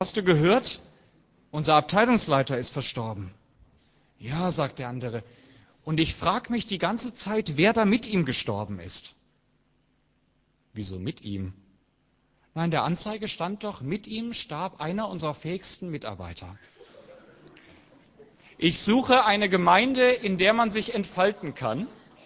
Hast du gehört? Unser Abteilungsleiter ist verstorben. Ja, sagt der andere. Und ich frage mich die ganze Zeit, wer da mit ihm gestorben ist. Wieso mit ihm? Nein, in der Anzeige stand doch, mit ihm starb einer unserer fähigsten Mitarbeiter. Ich suche eine Gemeinde, in der man sich entfalten kann.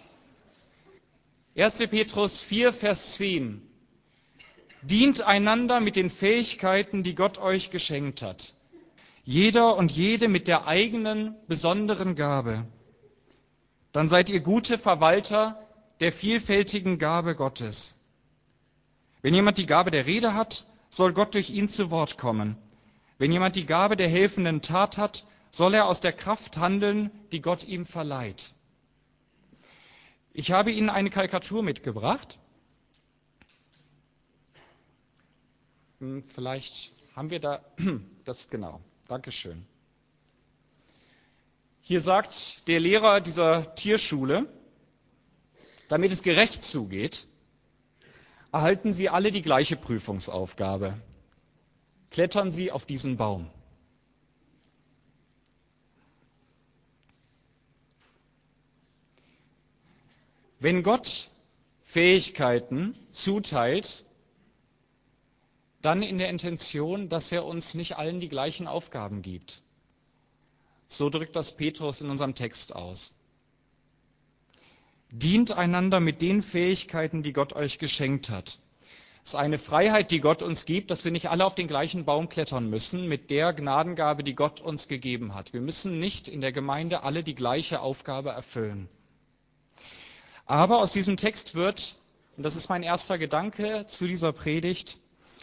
1. Petrus 4, Vers 10. Dient einander mit den Fähigkeiten, die Gott euch geschenkt hat. Jeder und jede mit der eigenen besonderen Gabe. Dann seid ihr gute Verwalter der vielfältigen Gabe Gottes. Wenn jemand die Gabe der Rede hat, soll Gott durch ihn zu Wort kommen. Wenn jemand die Gabe der helfenden Tat hat, soll er aus der Kraft handeln, die Gott ihm verleiht. Ich habe Ihnen eine Karikatur mitgebracht. Vielleicht haben wir da das genau. Dankeschön. Hier sagt der Lehrer dieser Tierschule, damit es gerecht zugeht, erhalten Sie alle die gleiche Prüfungsaufgabe. Klettern Sie auf diesen Baum. Wenn Gott Fähigkeiten zuteilt, dann in der Intention, dass er uns nicht allen die gleichen Aufgaben gibt. So drückt das Petrus in unserem Text aus. Dient einander mit den Fähigkeiten, die Gott euch geschenkt hat. Es ist eine Freiheit, die Gott uns gibt, dass wir nicht alle auf den gleichen Baum klettern müssen mit der Gnadengabe, die Gott uns gegeben hat. Wir müssen nicht in der Gemeinde alle die gleiche Aufgabe erfüllen. Aber aus diesem Text wird, und das ist mein erster Gedanke zu dieser Predigt,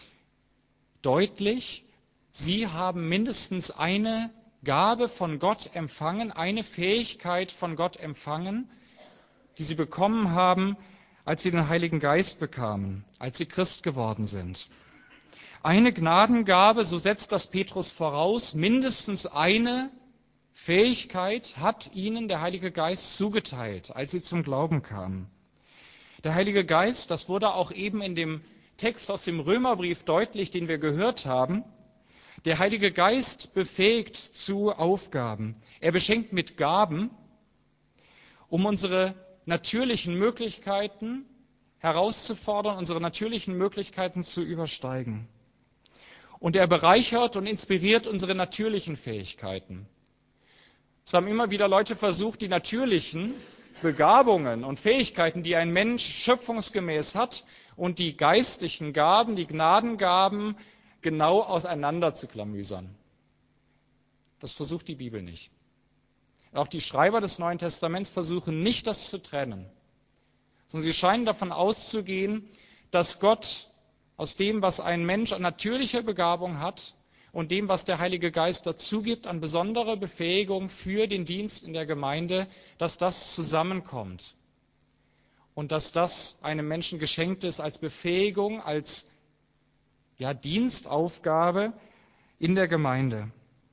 deutlich, Sie haben mindestens eine Gabe von Gott empfangen, eine Fähigkeit von Gott empfangen, die Sie bekommen haben, als Sie den Heiligen Geist bekamen, als Sie Christ geworden sind. Eine Gnadengabe, so setzt das Petrus voraus, mindestens eine Fähigkeit hat Ihnen der Heilige Geist zugeteilt, als Sie zum Glauben kamen. Der Heilige Geist, das wurde auch eben in dem Text aus dem Römerbrief deutlich, den wir gehört haben, der Heilige Geist befähigt zu Aufgaben. Er beschenkt mit Gaben, um unsere natürlichen Möglichkeiten herauszufordern, unsere natürlichen Möglichkeiten zu übersteigen. Und er bereichert und inspiriert unsere natürlichen Fähigkeiten. Es haben immer wieder Leute versucht, die natürlichen Begabungen und Fähigkeiten, die ein Mensch schöpfungsgemäß hat, und die geistlichen Gaben, die Gnadengaben, genau auseinander zu klamüsern. Das versucht die Bibel nicht. Auch die Schreiber des Neuen Testaments versuchen nicht, das zu trennen, sondern sie scheinen davon auszugehen, dass Gott aus dem, was ein Mensch an natürlicher Begabung hat und dem, was der Heilige Geist dazu gibt, an besondere Befähigung für den Dienst in der Gemeinde, dass das zusammenkommt und dass das einem Menschen geschenkt ist als Befähigung, als Dienstaufgabe in der Gemeinde.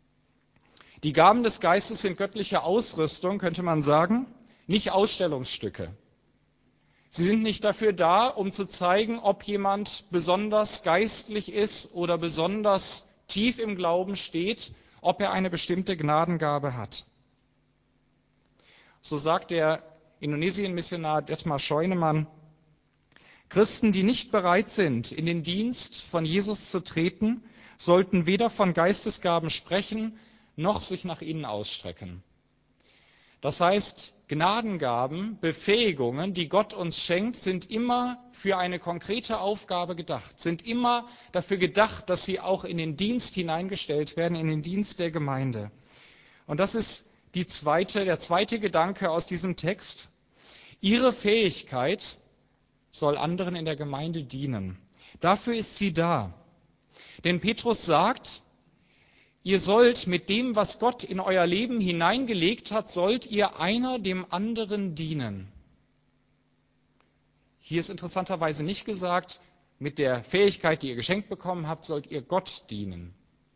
Die Gaben des Geistes sind göttliche Ausrüstung, könnte man sagen, nicht Ausstellungsstücke. Sie sind nicht dafür da, um zu zeigen, ob jemand besonders geistlich ist oder besonders tief im Glauben steht, ob er eine bestimmte Gnadengabe hat. So sagt der Indonesien-Missionar Detmar Scheunemann, Christen, die nicht bereit sind, in den Dienst von Jesus zu treten, sollten weder von Geistesgaben sprechen, noch sich nach ihnen ausstrecken. Das heißt, Gnadengaben, Befähigungen, die Gott uns schenkt, sind immer für eine konkrete Aufgabe gedacht, sind immer dafür gedacht, dass sie auch in den Dienst hineingestellt werden, in den Dienst der Gemeinde. Und das ist der zweite Gedanke aus diesem Text. Ihre Fähigkeit soll anderen in der Gemeinde dienen. Dafür ist sie da. Denn Petrus sagt, ihr sollt mit dem, was Gott in euer Leben hineingelegt hat, sollt ihr einer dem anderen dienen. Hier ist interessanterweise nicht gesagt, mit der Fähigkeit, die ihr geschenkt bekommen habt, sollt ihr Gott dienen.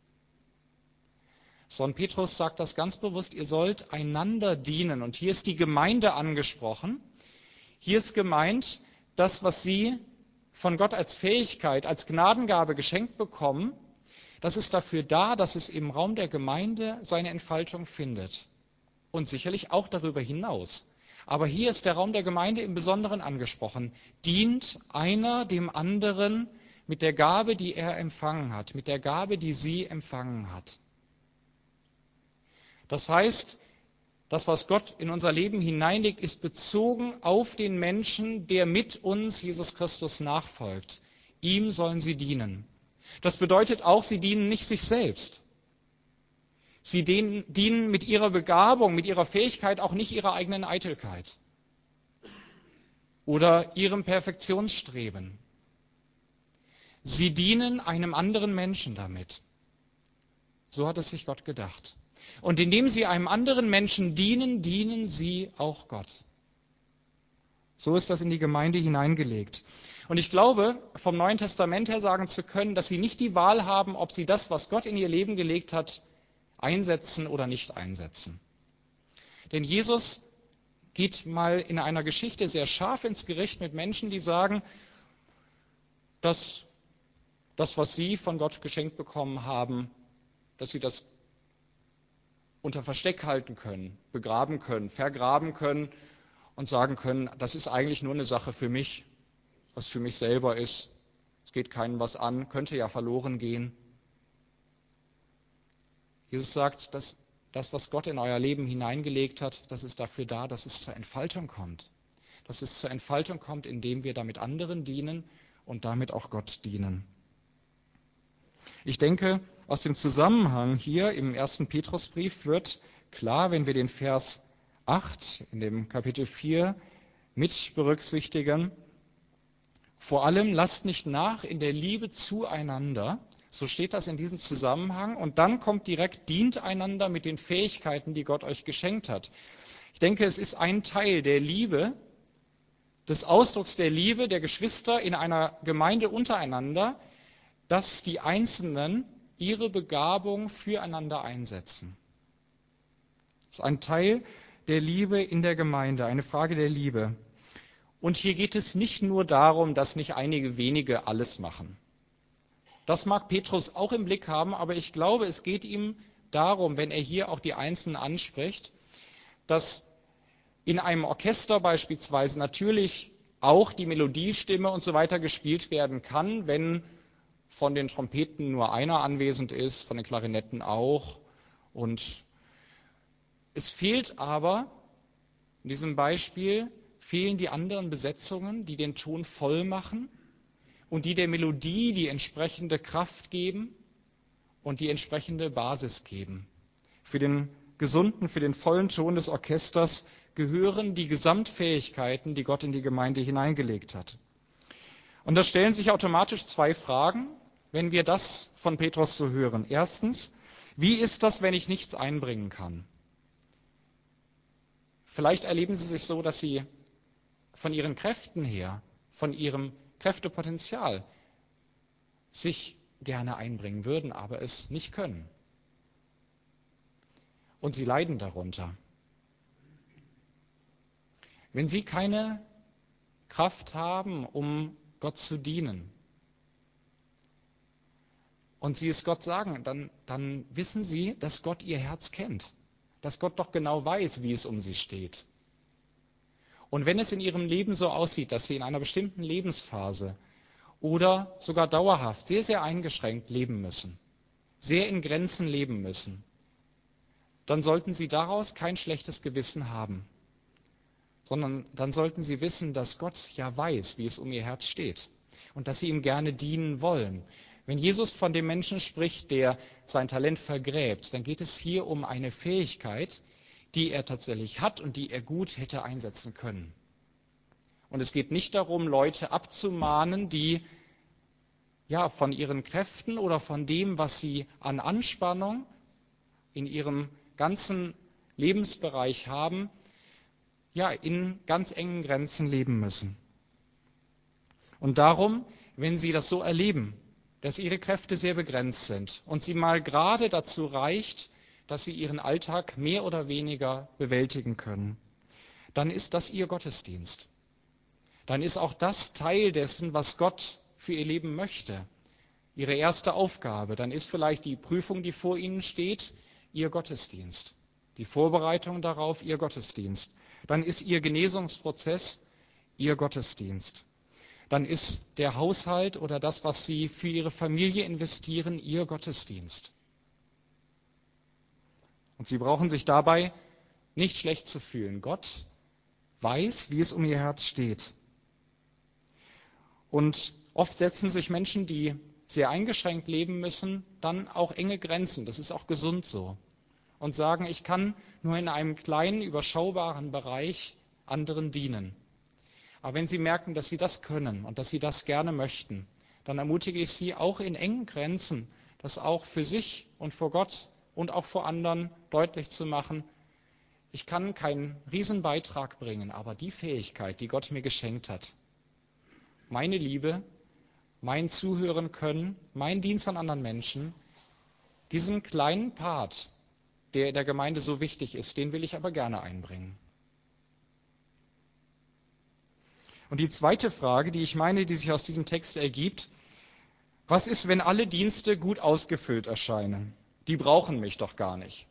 Sondern Petrus sagt das ganz bewusst, ihr sollt einander dienen. Und hier ist die Gemeinde angesprochen. Hier ist gemeint, das, was sie von Gott als Fähigkeit, als Gnadengabe geschenkt bekommen, das ist dafür da, dass es im Raum der Gemeinde seine Entfaltung findet. Und sicherlich auch darüber hinaus. Aber hier ist der Raum der Gemeinde im Besonderen angesprochen. Dient einer dem anderen mit der Gabe, die er empfangen hat, mit der Gabe, die sie empfangen hat. Das heißt, das, was Gott in unser Leben hineinlegt, ist bezogen auf den Menschen, der mit uns Jesus Christus nachfolgt. Ihm sollen sie dienen. Das bedeutet auch, sie dienen nicht sich selbst. Sie dienen mit ihrer Begabung, mit ihrer Fähigkeit auch nicht ihrer eigenen Eitelkeit oder ihrem Perfektionsstreben. Sie dienen einem anderen Menschen damit. So hat es sich Gott gedacht. Und indem sie einem anderen Menschen dienen, dienen sie auch Gott. So ist das in die Gemeinde hineingelegt. Und ich glaube, vom Neuen Testament her sagen zu können, dass sie nicht die Wahl haben, ob sie das, was Gott in ihr Leben gelegt hat, einsetzen oder nicht einsetzen. Denn Jesus geht mal in einer Geschichte sehr scharf ins Gericht mit Menschen, die sagen, dass das, was sie von Gott geschenkt bekommen haben, dass sie das unter Versteck halten können, begraben können, vergraben können und sagen können, das ist eigentlich nur eine Sache für mich, was für mich selber ist. Es geht keinem was an, könnte ja verloren gehen. Jesus sagt, dass das, was Gott in euer Leben hineingelegt hat, das ist dafür da, dass es zur Entfaltung kommt. Dass es zur Entfaltung kommt, indem wir damit anderen dienen und damit auch Gott dienen. Ich denke, aus dem Zusammenhang hier im 1. Petrusbrief wird klar, wenn wir den Vers 8 in dem Kapitel 4 mit berücksichtigen, vor allem lasst nicht nach in der Liebe zueinander, so steht das in diesem Zusammenhang, und dann kommt direkt, dient einander mit den Fähigkeiten, die Gott euch geschenkt hat. Ich denke, es ist ein Teil der Liebe, des Ausdrucks der Liebe der Geschwister in einer Gemeinde untereinander, dass die Einzelnen ihre Begabung füreinander einsetzen. Das ist ein Teil der Liebe in der Gemeinde, eine Frage der Liebe. Und hier geht es nicht nur darum, dass nicht einige wenige alles machen. Das mag Petrus auch im Blick haben, aber ich glaube, es geht ihm darum, wenn er hier auch die Einzelnen anspricht, dass in einem Orchester beispielsweise natürlich auch die Melodiestimme und so weiter gespielt werden kann, wenn von den Trompeten nur einer anwesend ist, von den Klarinetten auch. Und es fehlt aber, in diesem Beispiel, fehlen die anderen Besetzungen, die den Ton voll machen und die der Melodie die entsprechende Kraft geben und die entsprechende Basis geben. Für den gesunden, für den vollen Ton des Orchesters gehören die Gesamtfähigkeiten, die Gott in die Gemeinde hineingelegt hat. Und da stellen sich automatisch zwei Fragen, wenn wir das von Petrus so hören. Erstens, wie ist das, wenn ich nichts einbringen kann? Vielleicht erleben Sie sich so, dass Sie von Ihren Kräften her, von Ihrem Kräftepotenzial sich gerne einbringen würden, aber es nicht können. Und Sie leiden darunter. Wenn Sie keine Kraft haben, um Gott zu dienen, und Sie es Gott sagen, dann wissen Sie, dass Gott Ihr Herz kennt, dass Gott doch genau weiß, wie es um Sie steht. Und wenn es in Ihrem Leben so aussieht, dass Sie in einer bestimmten Lebensphase oder sogar dauerhaft sehr, sehr eingeschränkt leben müssen, sehr in Grenzen leben müssen, dann sollten Sie daraus kein schlechtes Gewissen haben, sondern dann sollten Sie wissen, dass Gott ja weiß, wie es um Ihr Herz steht und dass Sie ihm gerne dienen wollen. Wenn Jesus von dem Menschen spricht, der sein Talent vergräbt, dann geht es hier um eine Fähigkeit, die er tatsächlich hat und die er gut hätte einsetzen können. Und es geht nicht darum, Leute abzumahnen, die von ihren Kräften oder von dem, was sie an Anspannung in ihrem ganzen Lebensbereich haben, in ganz engen Grenzen leben müssen. Und darum, wenn sie das so erleben, dass ihre Kräfte sehr begrenzt sind und sie mal gerade dazu reicht, dass sie ihren Alltag mehr oder weniger bewältigen können, dann ist das ihr Gottesdienst. Dann ist auch das Teil dessen, was Gott für ihr Leben möchte, Ihre erste Aufgabe, dann ist vielleicht die Prüfung, die vor Ihnen steht, Ihr Gottesdienst. Die Vorbereitung darauf, Ihr Gottesdienst. Dann ist Ihr Genesungsprozess Ihr Gottesdienst. Dann ist der Haushalt oder das, was Sie für Ihre Familie investieren, Ihr Gottesdienst. Und Sie brauchen sich dabei nicht schlecht zu fühlen. Gott weiß, wie es um Ihr Herz steht. Und oft setzen sich Menschen, die sehr eingeschränkt leben müssen, dann auch enge Grenzen. Das ist auch gesund so. Und sagen, ich kann nur in einem kleinen, überschaubaren Bereich anderen dienen. Aber wenn Sie merken, dass Sie das können und dass Sie das gerne möchten, dann ermutige ich Sie auch in engen Grenzen, das auch für sich und vor Gott und auch vor anderen deutlich zu machen. Ich kann keinen Riesenbeitrag bringen, aber die Fähigkeit, die Gott mir geschenkt hat, meine Liebe, mein Zuhören können, mein Dienst an anderen Menschen, diesen kleinen Part, der in der Gemeinde so wichtig ist, den will ich aber gerne einbringen. Und die zweite Frage, die ich meine, die sich aus diesem Text ergibt, was ist, wenn alle Dienste gut ausgefüllt erscheinen? Die brauchen mich doch gar nicht.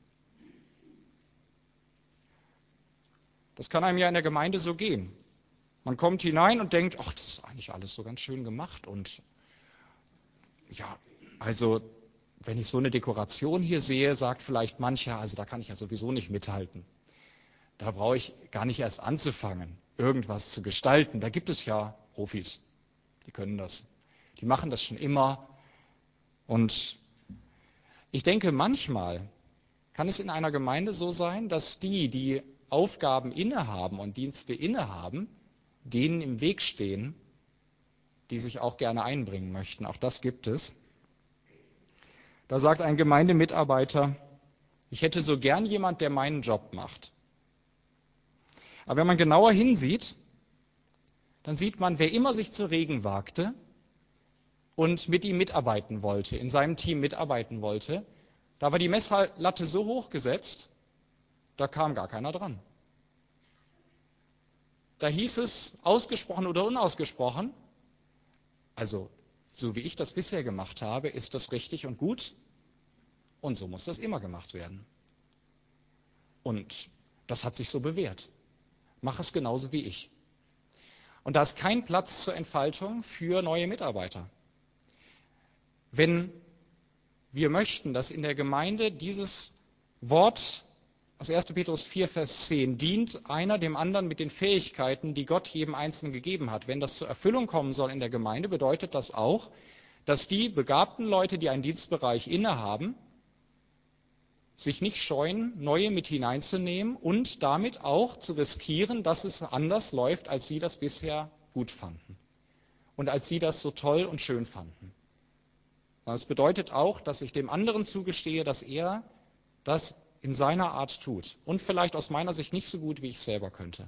Das kann einem ja in der Gemeinde so gehen. Man kommt hinein und denkt, ach, das ist eigentlich alles so ganz schön gemacht. Und ja, also wenn ich so eine Dekoration hier sehe, sagt vielleicht mancher, also da kann ich ja sowieso nicht mithalten. Da brauche ich gar nicht erst anzufangen, irgendwas zu gestalten. Da gibt es ja Profis, die können das. Die machen das schon immer. Und ich denke, manchmal kann es in einer Gemeinde so sein, dass die Aufgaben innehaben und Dienste innehaben, denen im Weg stehen, die sich auch gerne einbringen möchten. Auch das gibt es. Da sagt ein Gemeindemitarbeiter, ich hätte so gern jemand, der meinen Job macht. Aber wenn man genauer hinsieht, dann sieht man, wer immer sich zu Regen wagte und mit ihm mitarbeiten wollte, in seinem Team mitarbeiten wollte, da war die Messlatte so hoch gesetzt, da kam gar keiner dran. Da hieß es, ausgesprochen oder unausgesprochen, also so wie ich das bisher gemacht habe, ist das richtig und gut und so muss das immer gemacht werden. Und das hat sich so bewährt. Mach es genauso wie ich. Und da ist kein Platz zur Entfaltung für neue Mitarbeiter. Wenn wir möchten, dass in der Gemeinde dieses Wort aus 1. Petrus 4, Vers 10 dient einer dem anderen mit den Fähigkeiten, die Gott jedem Einzelnen gegeben hat. Wenn das zur Erfüllung kommen soll in der Gemeinde, bedeutet das auch, dass die begabten Leute, die einen Dienstbereich innehaben, sich nicht scheuen, neue mit hineinzunehmen und damit auch zu riskieren, dass es anders läuft, als sie das bisher gut fanden und als sie das so toll und schön fanden. Das bedeutet auch, dass ich dem anderen zugestehe, dass er das in seiner Art tut und vielleicht aus meiner Sicht nicht so gut, wie ich selber könnte.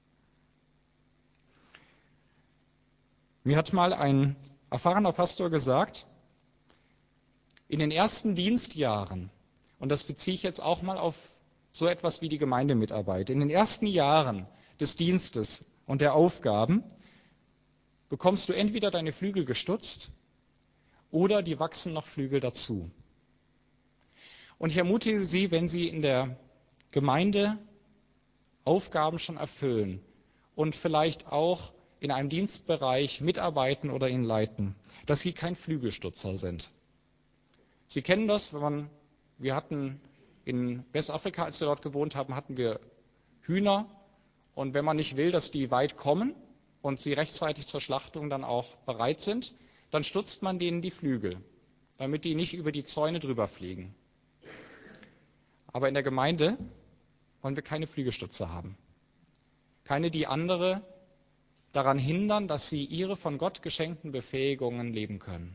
Mir hat mal ein erfahrener Pastor gesagt, in den ersten Dienstjahren, und das beziehe ich jetzt auch mal auf so etwas wie die Gemeindemitarbeit, in den ersten Jahren des Dienstes und der Aufgaben bekommst du entweder deine Flügel gestutzt oder die wachsen noch Flügel dazu. Und ich ermutige Sie, wenn Sie in der Gemeinde Aufgaben schon erfüllen und vielleicht auch in einem Dienstbereich mitarbeiten oder ihn leiten, dass Sie kein Flügelstutzer sind. Sie kennen das, wir hatten in Westafrika, als wir dort gewohnt haben, hatten wir Hühner. Und wenn man nicht will, dass die weit kommen und sie rechtzeitig zur Schlachtung dann auch bereit sind, dann stutzt man denen die Flügel, damit die nicht über die Zäune drüber fliegen. Aber in der Gemeinde wollen wir keine Flügelstutzer haben. Keine, die andere daran hindern, dass sie ihre von Gott geschenkten Befähigungen leben können.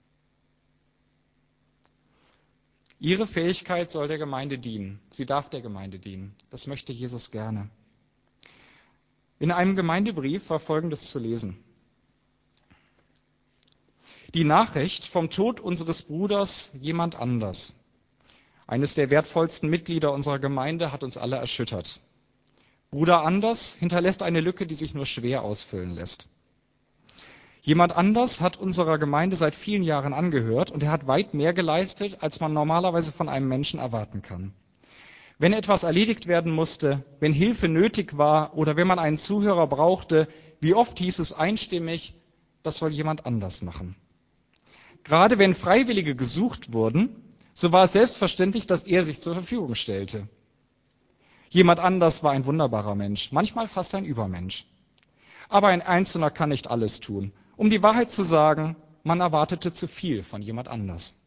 Ihre Fähigkeit soll der Gemeinde dienen. Sie darf der Gemeinde dienen. Das möchte Jesus gerne. In einem Gemeindebrief war Folgendes zu lesen. Die Nachricht vom Tod unseres Bruders jemand anders, eines der wertvollsten Mitglieder unserer Gemeinde, hat uns alle erschüttert. Bruder Anders hinterlässt eine Lücke, die sich nur schwer ausfüllen lässt. Jemand anders hat unserer Gemeinde seit vielen Jahren angehört und er hat weit mehr geleistet, als man normalerweise von einem Menschen erwarten kann. Wenn etwas erledigt werden musste, wenn Hilfe nötig war oder wenn man einen Zuhörer brauchte, wie oft hieß es einstimmig, das soll jemand anders machen. Gerade wenn Freiwillige gesucht wurden, so war es selbstverständlich, dass er sich zur Verfügung stellte. Jemand anders war ein wunderbarer Mensch, manchmal fast ein Übermensch. Aber ein Einzelner kann nicht alles tun. Um die Wahrheit zu sagen, man erwartete zu viel von jemand anders.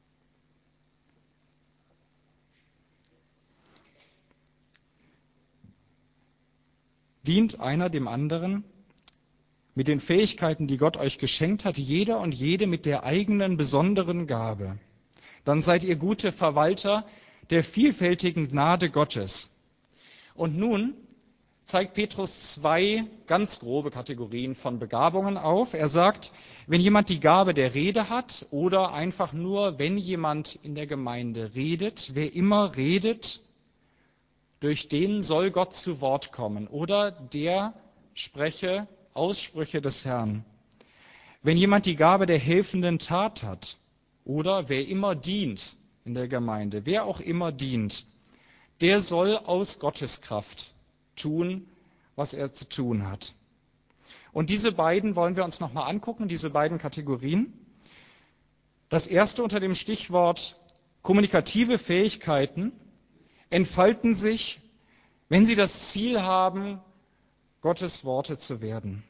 Dient einer dem anderen mit den Fähigkeiten, die Gott euch geschenkt hat, jeder und jede mit der eigenen besonderen Gabe. Dann seid ihr gute Verwalter der vielfältigen Gnade Gottes. Und nun zeigt Petrus zwei ganz grobe Kategorien von Begabungen auf. Er sagt, wenn jemand die Gabe der Rede hat oder einfach nur, wenn jemand in der Gemeinde redet, wer immer redet, durch den soll Gott zu Wort kommen oder der spreche Aussprüche des Herrn. Wenn jemand die Gabe der helfenden Tat hat oder wer immer dient in der Gemeinde, wer auch immer dient, der soll aus Gottes Kraft tun, was er zu tun hat. Und diese beiden wollen wir uns nochmal angucken, diese beiden Kategorien. Das erste unter dem Stichwort kommunikative Fähigkeiten entfalten sich, wenn sie das Ziel haben, Gottes Worte zu werden.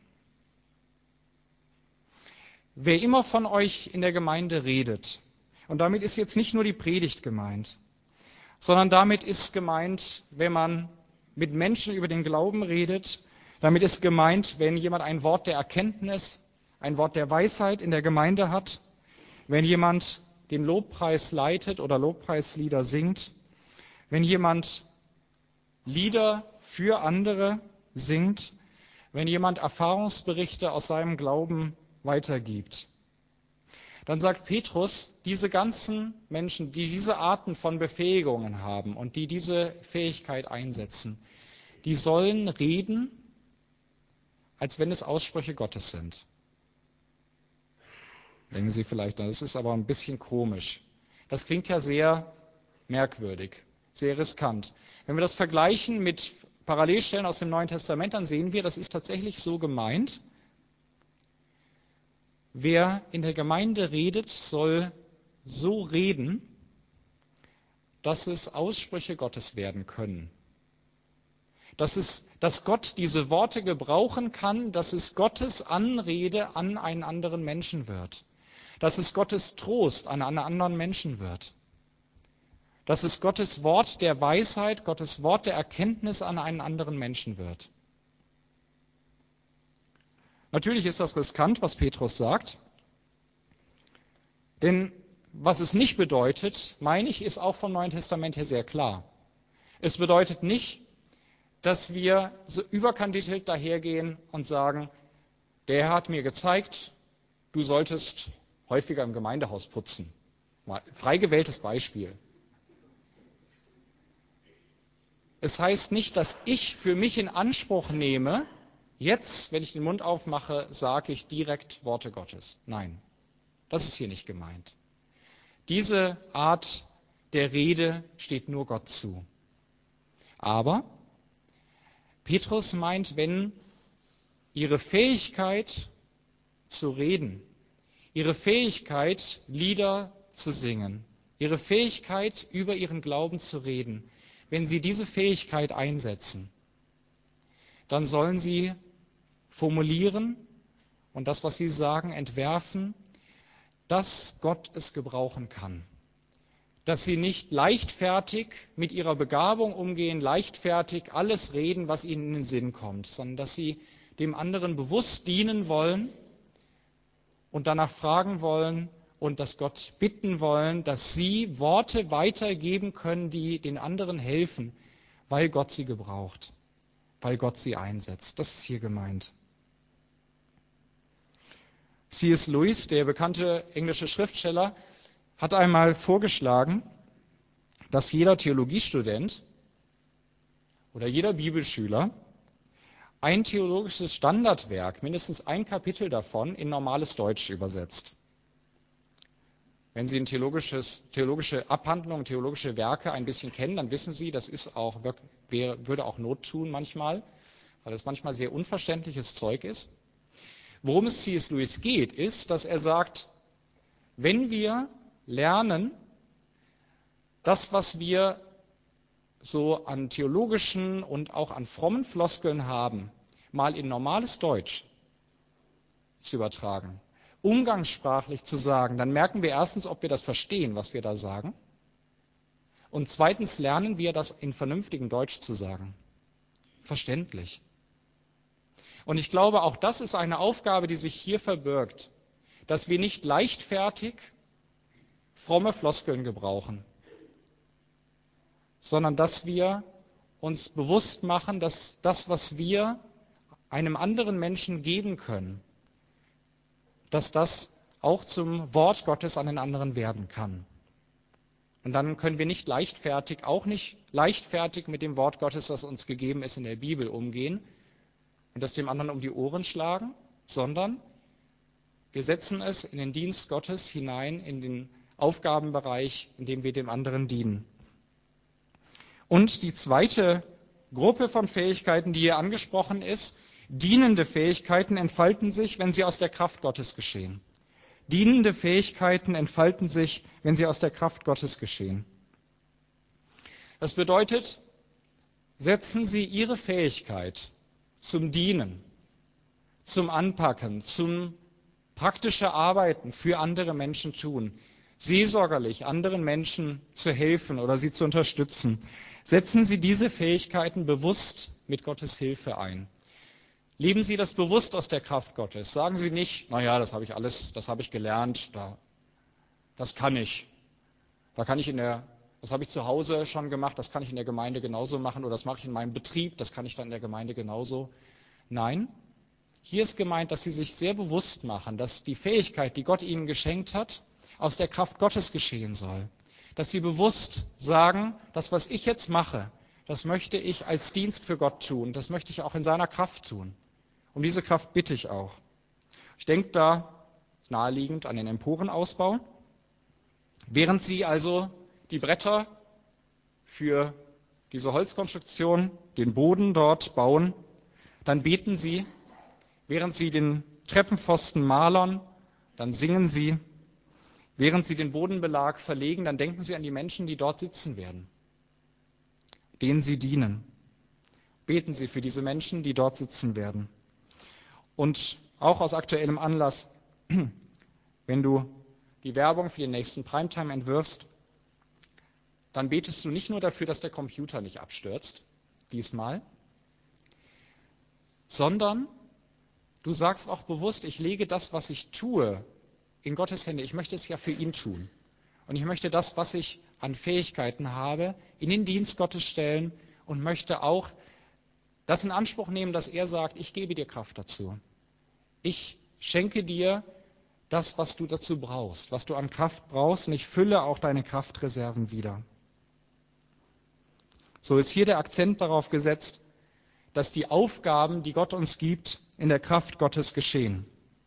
Wer immer von euch in der Gemeinde redet, und damit ist jetzt nicht nur die Predigt gemeint, sondern damit ist gemeint, wenn man mit Menschen über den Glauben redet, damit ist gemeint, wenn jemand ein Wort der Erkenntnis, ein Wort der Weisheit in der Gemeinde hat, wenn jemand den Lobpreis leitet oder Lobpreislieder singt, wenn jemand Lieder für andere singt, wenn jemand Erfahrungsberichte aus seinem Glauben weitergibt. Dann sagt Petrus, diese ganzen Menschen, die diese Arten von Befähigungen haben und die diese Fähigkeit einsetzen, die sollen reden, als wenn es Aussprüche Gottes sind. Denken Sie vielleicht, das ist aber ein bisschen komisch. Das klingt ja sehr merkwürdig, sehr riskant. Wenn wir das vergleichen mit Parallelstellen aus dem Neuen Testament, dann sehen wir, das ist tatsächlich so gemeint. Wer in der Gemeinde redet, soll so reden, dass es Aussprüche Gottes werden können. Dass Gott diese Worte gebrauchen kann, dass es Gottes Anrede an einen anderen Menschen wird. Dass es Gottes Trost an einen anderen Menschen wird. Dass es Gottes Wort der Weisheit, Gottes Wort der Erkenntnis an einen anderen Menschen wird. Natürlich ist das riskant, was Petrus sagt. Denn was es nicht bedeutet, meine ich, ist auch vom Neuen Testament her sehr klar. Es bedeutet nicht, dass wir so überkandidelt dahergehen und sagen, der Herr hat mir gezeigt, du solltest häufiger im Gemeindehaus putzen. Mal frei gewähltes Beispiel. Es heißt nicht, dass ich für mich in Anspruch nehme, jetzt, wenn ich den Mund aufmache, sage ich direkt Worte Gottes. Nein, das ist hier nicht gemeint. Diese Art der Rede steht nur Gott zu. Aber Petrus meint, wenn ihre Fähigkeit zu reden, ihre Fähigkeit, Lieder zu singen, ihre Fähigkeit, über ihren Glauben zu reden, wenn sie diese Fähigkeit einsetzen, dann sollen sie formulieren und das, was sie sagen, entwerfen, dass Gott es gebrauchen kann. Dass sie nicht leichtfertig mit ihrer Begabung umgehen, leichtfertig alles reden, was ihnen in den Sinn kommt, sondern dass sie dem anderen bewusst dienen wollen und danach fragen wollen und dass Gott bitten wollen, dass sie Worte weitergeben können, die den anderen helfen, weil Gott sie gebraucht, weil Gott sie einsetzt. Das ist hier gemeint. C.S. Lewis, der bekannte englische Schriftsteller, hat einmal vorgeschlagen, dass jeder Theologiestudent oder jeder Bibelschüler ein theologisches Standardwerk, mindestens ein Kapitel davon, in normales Deutsch übersetzt. Wenn Sie theologische Abhandlungen, theologische Werke ein bisschen kennen, dann wissen Sie, das ist auch, würde auch Not tun manchmal, weil es manchmal sehr unverständliches Zeug ist. Worum es C.S. Lewis geht, ist, dass er sagt, wenn wir lernen, das, was wir so an theologischen und auch an frommen Floskeln haben, mal in normales Deutsch zu übertragen, umgangssprachlich zu sagen, dann merken wir erstens, ob wir das verstehen, was wir da sagen. Und zweitens lernen wir, das in vernünftigem Deutsch zu sagen. Verständlich. Und ich glaube, auch das ist eine Aufgabe, die sich hier verbirgt, dass wir nicht leichtfertig fromme Floskeln gebrauchen, sondern dass wir uns bewusst machen, dass das, was wir einem anderen Menschen geben können, dass das auch zum Wort Gottes an den anderen werden kann. Und dann können wir nicht leichtfertig, auch nicht leichtfertig mit dem Wort Gottes, das uns gegeben ist in der Bibel, umgehen und das dem anderen um die Ohren schlagen, sondern wir setzen es in den Dienst Gottes hinein, in den Aufgabenbereich, in dem wir dem anderen dienen. Und die zweite Gruppe von Fähigkeiten, die hier angesprochen ist, dienende Fähigkeiten entfalten sich, wenn sie aus der Kraft Gottes geschehen. Dienende Fähigkeiten entfalten sich, wenn sie aus der Kraft Gottes geschehen. Das bedeutet, setzen Sie Ihre Fähigkeit zum Dienen, zum Anpacken, zum praktischen Arbeiten für andere Menschen tun, seelsorgerlich anderen Menschen zu helfen oder sie zu unterstützen. Setzen Sie diese Fähigkeiten bewusst mit Gottes Hilfe ein. Leben Sie das bewusst aus der Kraft Gottes. Sagen Sie nicht, naja, das habe ich gelernt, das kann ich. Das habe ich zu Hause schon gemacht, das kann ich in der Gemeinde genauso machen oder das mache ich in meinem Betrieb, das kann ich dann in der Gemeinde genauso. Nein, hier ist gemeint, dass Sie sich sehr bewusst machen, dass die Fähigkeit, die Gott Ihnen geschenkt hat, aus der Kraft Gottes geschehen soll. Dass Sie bewusst sagen, das, was ich jetzt mache, das möchte ich als Dienst für Gott tun, das möchte ich auch in seiner Kraft tun. Um diese Kraft bitte ich auch. Ich denke da naheliegend an den Emporenausbau. Während Sie also die Bretter für diese Holzkonstruktion, den Boden dort bauen, dann beten Sie. Während Sie den Treppenpfosten malern, dann singen Sie. Während Sie den Bodenbelag verlegen, dann denken Sie an die Menschen, die dort sitzen werden, denen Sie dienen. Beten Sie für diese Menschen, die dort sitzen werden. Und auch aus aktuellem Anlass, wenn du die Werbung für den nächsten Primetime entwirfst, dann betest du nicht nur dafür, dass der Computer nicht abstürzt, diesmal, sondern du sagst auch bewusst, ich lege das, was ich tue, in Gottes Hände. Ich möchte es ja für ihn tun. Und ich möchte das, was ich an Fähigkeiten habe, in den Dienst Gottes stellen und möchte auch das in Anspruch nehmen, dass er sagt, ich gebe dir Kraft dazu. Ich schenke dir das, was du dazu brauchst, was du an Kraft brauchst, und ich fülle auch deine Kraftreserven wieder. So ist hier der Akzent darauf gesetzt, dass die Aufgaben, die Gott uns gibt, in der Kraft Gottes geschehen.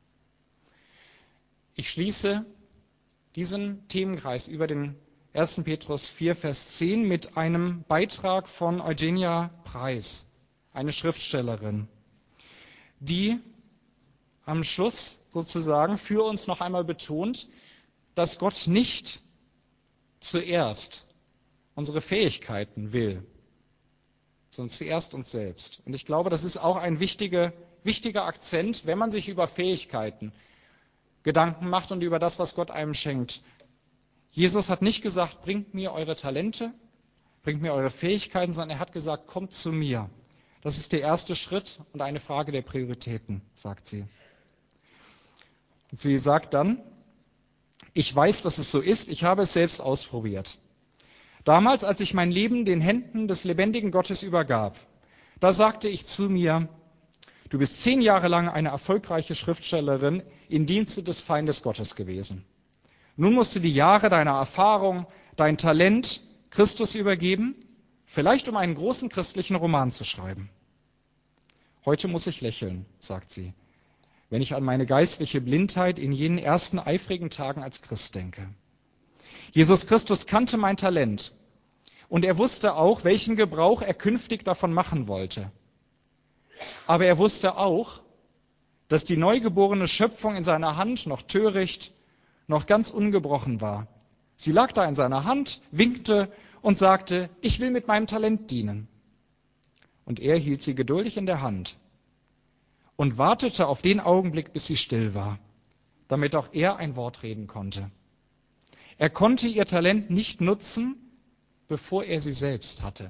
Ich schließe diesen Themenkreis über den 1. Petrus 4, Vers 10 mit einem Beitrag von Eugenia Preis, eine Schriftstellerin, die am Schluss sozusagen für uns noch einmal betont, dass Gott nicht zuerst unsere Fähigkeiten will, sondern zuerst uns selbst. Und ich glaube, das ist auch ein wichtiger Akzent, wenn man sich über Fähigkeiten Gedanken macht und über das, was Gott einem schenkt. Jesus hat nicht gesagt, bringt mir eure Talente, bringt mir eure Fähigkeiten, sondern er hat gesagt, kommt zu mir. Das ist der erste Schritt und eine Frage der Prioritäten, sagt sie. Und sie sagt dann, ich weiß, dass es so ist, ich habe es selbst ausprobiert. Damals, als ich mein Leben den Händen des lebendigen Gottes übergab, da sagte ich zu mir, du bist 10 Jahre lang eine erfolgreiche Schriftstellerin im Dienste des Feindes Gottes gewesen. Nun musst du die Jahre deiner Erfahrung, dein Talent Christus übergeben, vielleicht um einen großen christlichen Roman zu schreiben. Heute muss ich lächeln, sagt sie, wenn ich an meine geistliche Blindheit in jenen ersten eifrigen Tagen als Christ denke. Jesus Christus kannte mein Talent und er wusste auch, welchen Gebrauch er künftig davon machen wollte. Aber er wusste auch, dass die neugeborene Schöpfung in seiner Hand noch töricht, noch ganz ungebrochen war. Sie lag da in seiner Hand, winkte und sagte, ich will mit meinem Talent dienen. Und er hielt sie geduldig in der Hand und wartete auf den Augenblick, bis sie still war, damit auch er ein Wort reden konnte. Er konnte ihr Talent nicht nutzen, bevor er sie selbst hatte.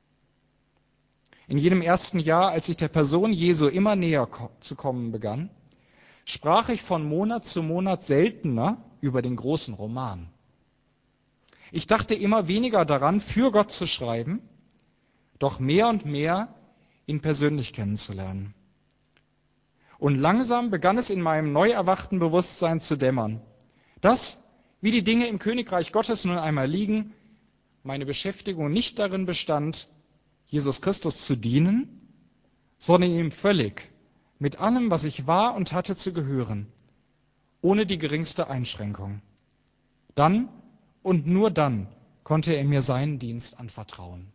In jenem ersten Jahr, als ich der Person Jesu immer näher zu kommen begann, sprach ich von Monat zu Monat seltener über den großen Roman. Ich dachte immer weniger daran, für Gott zu schreiben, doch mehr und mehr ihn persönlich kennenzulernen. Und langsam begann es in meinem neu erwachten Bewusstsein zu dämmern, dass, wie die Dinge im Königreich Gottes nun einmal liegen, meine Beschäftigung nicht darin bestand, Jesus Christus zu dienen, sondern ihm völlig, mit allem, was ich war und hatte, zu gehören, ohne die geringste Einschränkung. Dann und nur dann konnte er mir seinen Dienst anvertrauen.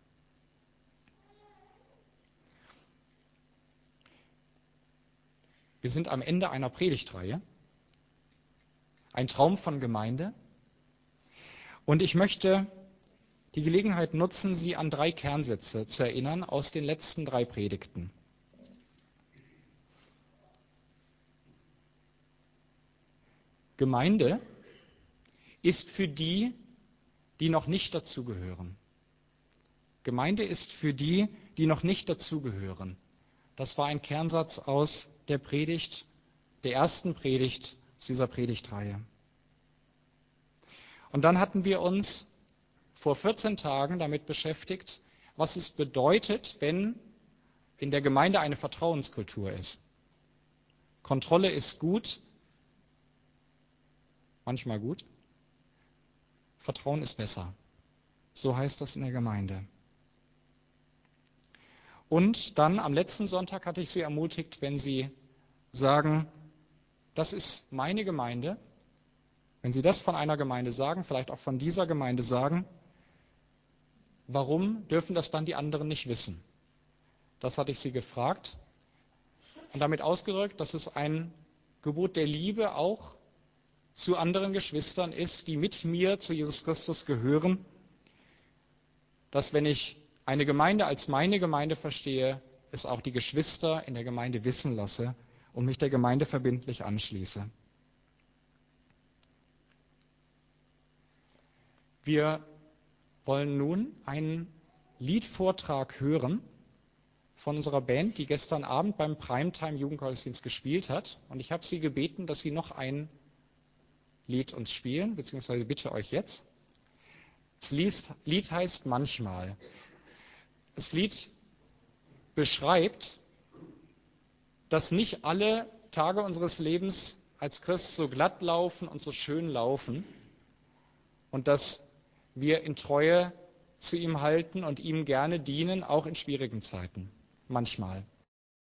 Wir sind am Ende einer Predigtreihe, ein Traum von Gemeinde. Und ich möchte die Gelegenheit nutzen, Sie an 3 Kernsätze zu erinnern aus den letzten 3 Predigten. Gemeinde ist für die, die noch nicht dazugehören. Gemeinde ist für die, die noch nicht dazugehören. Das war ein Kernsatz aus der Predigt, der ersten Predigt dieser Predigtreihe. Und dann hatten wir uns vor 14 Tagen damit beschäftigt, was es bedeutet, wenn in der Gemeinde eine Vertrauenskultur ist. Kontrolle ist gut, manchmal gut. Vertrauen ist besser. So heißt das in der Gemeinde. Und dann am letzten Sonntag hatte ich Sie ermutigt, wenn Sie sagen, das ist meine Gemeinde, wenn Sie das von einer Gemeinde sagen, vielleicht auch von dieser Gemeinde sagen, warum dürfen das dann die anderen nicht wissen? Das hatte ich Sie gefragt und damit ausgedrückt, dass es ein Gebot der Liebe auch zu anderen Geschwistern ist, die mit mir zu Jesus Christus gehören, dass wenn ich eine Gemeinde als meine Gemeinde verstehe, es auch die Geschwister in der Gemeinde wissen lasse und mich der Gemeinde verbindlich anschließe. Wir wollen nun einen Liedvortrag hören von unserer Band, die gestern Abend beim Primetime-Jugendgottesdienst gespielt hat. Und ich habe Sie gebeten, dass Sie noch ein Lied uns spielen, beziehungsweise bitte euch jetzt. Das Lied heißt Manchmal. Das Lied beschreibt, dass nicht alle Tage unseres Lebens als Christ so glatt laufen und so schön laufen und dass wir in Treue zu ihm halten und ihm gerne dienen, auch in schwierigen Zeiten. Manchmal.